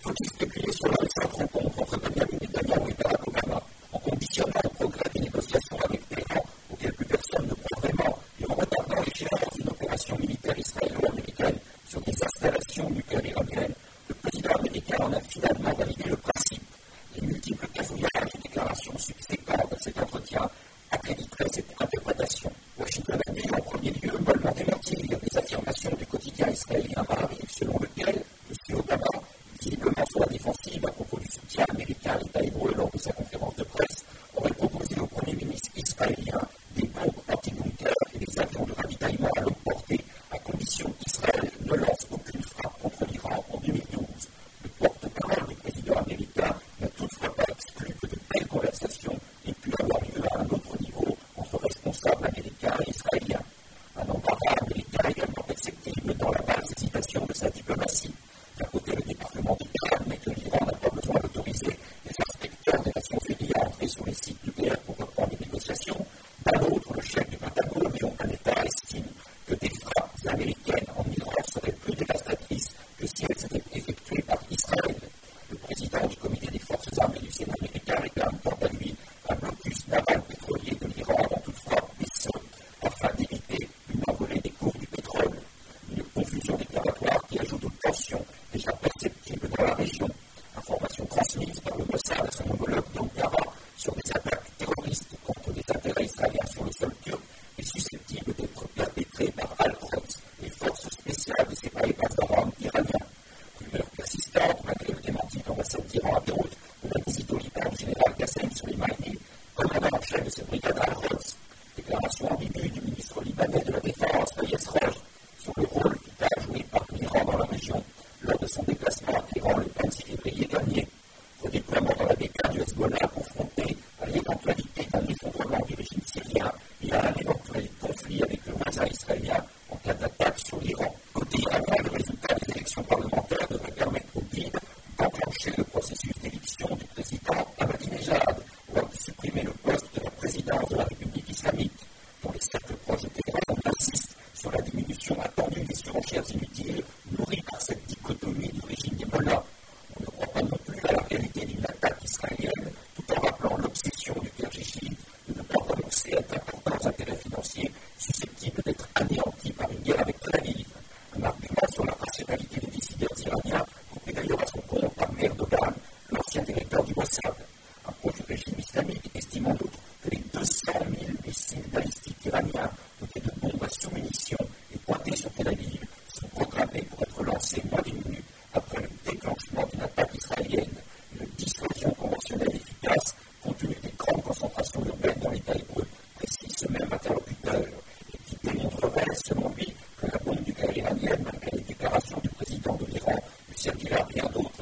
faut-il spéculer sur la récente rencontre entre Benjamin Netanyahu et Barack Obama, en conditionnant le progrès des négociations avec Téhéran, auxquelles plus personne ne croit vraiment, et en retardant l'échéance d'une opération militaire israélo-américaine sur des installations nucléaires iraniennes, le président américain en a finalement validé le principe. Les multiples cafouillages et déclarations subséquentes à cet entretien accréditeraient cette interprétation. Washington a dit en premier lieu mollement démentir des affirmations du quotidien israélien Maariv selon lequel M. Obama, visiblement sur la défensive à propos du soutien américain à l'État hébreu lors de sa conférence de presse, aurait proposé au Premier ministre israélien des bombes anti-bunkers et des avions de ravitaillement à longue portée, à condition qu'Israël ne lance aucune frappe contre l'Iran en 2012. Le porte-parole du président américain n'a toutefois pas exclu que de telles conversations aient pu avoir lieu à un autre niveau entre responsables américains et israéliens. Un embarras américain également perceptible dans la basse hésitation de sa diplomatie. D'un côté, le département d'État admet que l'Iran n'a pas besoin d'autoriser les inspecteurs des Nations Unies à entrer sur les sites nucléaires pour reprendre les négociations. D'un autre, le chef du Pentagone, John Panetta, estime que des frappes américaines en Iran seraient plus dévastatrices que si elles étaient effectuées par Israël. Le président du comité des forces armées du Sénat américain réclame quant à lui un blocus naval pétrolier de l'Iran avant toute frappe des sols, afin d'éviter une envolée des cours du pétrole. Une confusion déclaratoire qui ajoute aux tensions déjà perceptibles dans la région. Information transmise par le Mossad à son homologue d'Ankara sur des attaques terroristes contre des intérêts israéliens sur le sol turc est susceptible d'être perpétrée par Al-Quds, les forces spéciales des séparés Bazaram iraniens. Rumeur persistante, malgré le démenti de l'ambassade d'Iran à Beyrouth de la visite au Liban du général Qassem Soleimani, commandant en chef de cette brigade Al-Quds. Déclaration ambiguë du ministre libanais de la Défense, Fayez Roj, sur le rôle vital joué par l'Iran dans la région lors de son déplacement à Téhéran le 26 février dernier. Redéploiement dans la BK du Hezbollah confronté à l'éventualité d'un effondrement du régime syrien et à un éventuel conflit avec le voisin israélien en cas d'attaque sur l'Iran. Côté iranien, le résultat des élections parlementaires devrait permettre au guide d'enclencher le processus d'élection du président Ahmadinejad, voire de supprimer le poste de la présidence de la République islamique, dont les cercles proches de Téhéran insistent sur la diminution attendue des surenchères inutiles nourries par cette dichotomie du régime des mollahs. On ne croit pas non plus à la réalité d'une attaque israélienne, tout en rappelant l'obsession du clergé chiite de ne pas renoncer à d'importants intérêts financiers susceptibles d'être anéantis par une guerre avec Tel Aviv. Un argument sur la rationalité des décideurs iraniens, compris d'ailleurs à son compte par Erdogan, l'ancien directeur du Mossad. Un proche du régime islamique estime en outre que les 200 000 missiles balistiques iraniens dotés de bombes à sous-munitions et pointés sur Tel Aviv sont programmés pour être lancés moins d'une minute après le déclenchement d'une attaque israélienne. Une dissuasion conventionnelle efficace, compte tenu des grandes concentrations urbaines dans l'État hébreu, précise ce même interlocuteur, et qui démontrerait, selon lui, que la bombe nucléaire iranienne, malgré les déclarations du président de l'Iran, lui servira à bien d'autres